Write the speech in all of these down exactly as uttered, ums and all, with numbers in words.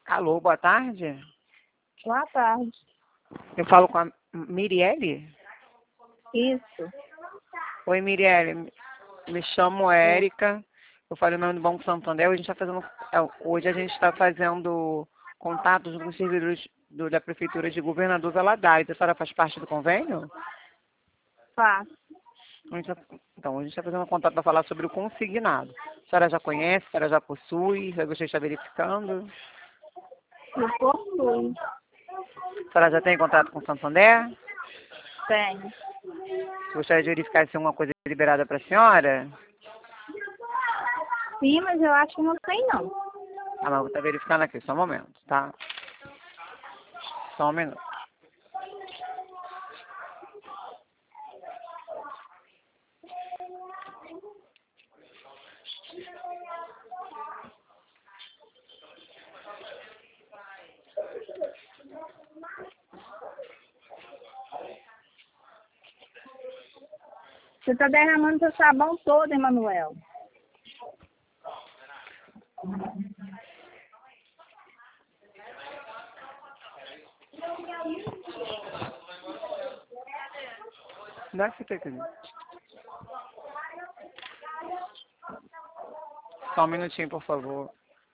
Alô, boa tarde. Boa tarde. Eu falo com a Mirielle? Isso. Oi, Mirielle. Me chamo Érica. Eu falei o nome do Banco Santander. Hoje a gente está fazendo, hoje a gente está fazendo contatos com os servidores do, da Prefeitura de Governador Valadares. A senhora faz parte do convênio? Faço. A gente tá- Então, a gente está fazendo um contato para falar sobre o consignado. A senhora já conhece, a senhora já possui, já gostaria de estar verificando. Eu possuo. A senhora já tem contato com o Santander? Tenho. Gostaria de verificar se alguma coisa é liberada para a senhora? Sim, mas eu acho que não tem, não. Ah, mas eu vou estar verificando aqui, só um momento, tá? Só um minuto. Você está derramando seu sabão todo, Emanuel. Dá que você aqui. Só um minutinho, por favor.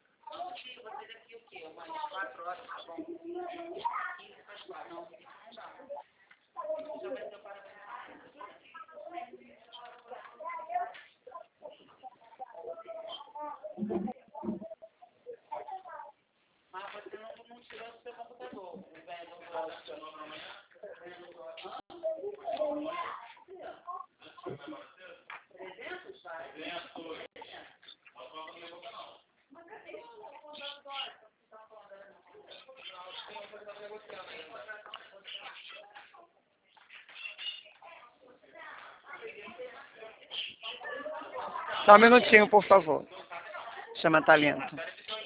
Só um minutinho, por favor. Chama talento.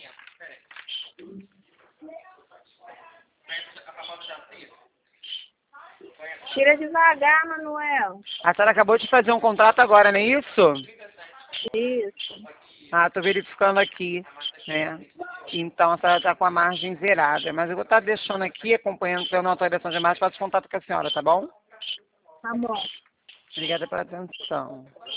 Tira devagar, Manuel. A senhora acabou de fazer um contrato agora, não é isso? Isso. Ah, tô verificando aqui, né? Então a senhora está com a margem zerada. Mas eu vou estar deixando aqui, acompanhando pela autorização de margem, faço contato com a senhora, tá bom? Tá bom. Obrigada pela atenção.